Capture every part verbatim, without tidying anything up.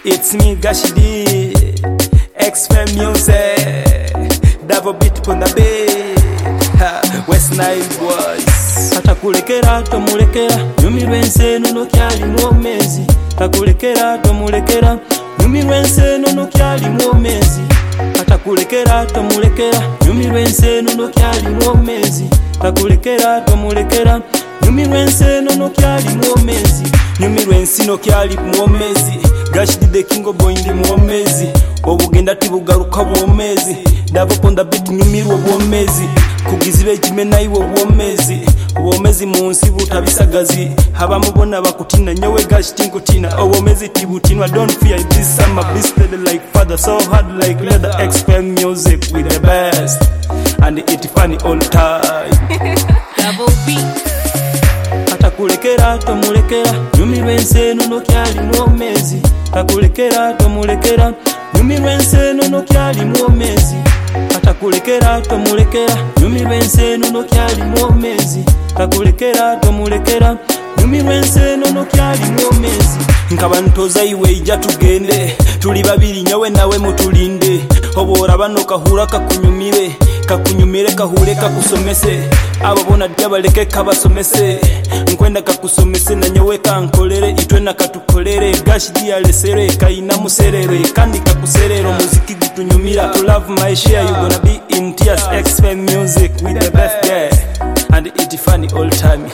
It's me Gashidi, X-Fam music, double beat on the beat, West Nile boys. Atakulekera tomulekera, nyumirwe nseno no kyali mwomezi. Atakulekera tomulekera, nyumirwe nseno no kyali mwomezi. Atakulekera tomulekera, nyumirwe nseno no kyali mwomezi. Atakulekera tomulekera, nyumirwe nseno no kyali mwomezi. Nyumirwe nsino kyali mwomezi. Gashidi the king of boy ndi mwomezi. Obugenda tibugaruka bwomezi. Davo ponda beat nyumirwe bwomezi. Kugizibe jimena iwo bwomezi. Bwomezi munsi butabisagazi. Haba mubona bakutina nyowe Gashidi ngutina. Obwomezi tibutinwa, don't fear this summer. Beasted like father, so hard like leather. X-Fam music with the best, and it funny all time. Double beat. Atakulekera tomulekera, nyumirwe nseno no kyali mwomezi. Atakulekera tomulekera, nyumirwe nseno no kyali mwomezi. Atakulekera tomulekera, nyumirwe nseno no kyali mwomezi. Atakulekera tomulekera, nyumirwe nseno no kyali mwomezi. Nkaba ntoza iwe ija tugende, tuli babiri nyawe nawe mutulinde. Obora bano kahura kakunyumire, kakunyumire kahure kakusomese. Ababona dyabaleke kabasomese, nkwenda kakusomese na nyowe kankolere. Itwe na katukolere, Gashidi alesere kaina muserere, kandi kakuserero muziki gutunyumira. To love my share, you gonna be in tears. X-Fam music with the best, yeah, and it funny all time.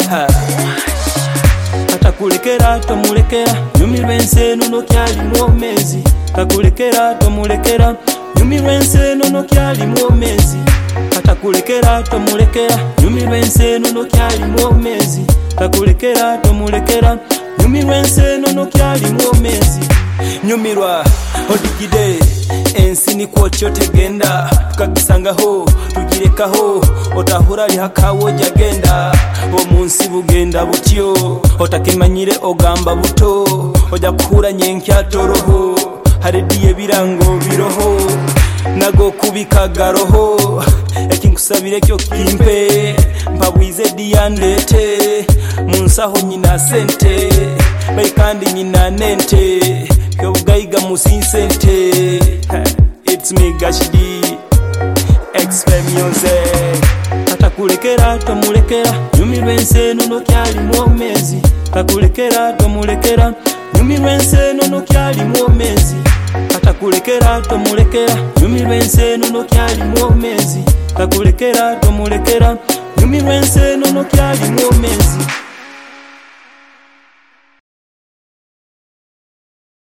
Atakulekera tomulekera, nyumirwe nseno no kyali mwomezi. Atakulekera tomulekera, nyumirwe nseno no kyali mwomezi. Atakulekera tomulekera, nyumirwe nseno no kyali mwomezi. Atakulekera tomulekera, nyumirwe nseno no kyali mwomezi. Nyumirwa odigide ensi ni kwotyo tegenda, tukagisangaho tugirekaho, otahura lihakawo jagenda. Omunsi bugenda butyo, otakimanyire ogamba buto, oja kuhura nyenkya toroho. Harediye birango biroho, nago kubika garoho. Ekinkusabire kyo kimpe, mpabwize diyandete. Munsaho nyina sente, baikandi nyina nente. Kyobugayiga musinsente. It's me Gashidi, X-Fam music. Atakulekera tomulekera, nyumirwe nseno no kyali mwomezi. Atakulekera tomulekera, nyumirwe nseno no kyali mwomezi. Atakulekera tomulekera, nyumirwe nseno no kyali mwomezi. Atakulekera tomulekera, nyumirwe nseno no kyali mwomezi.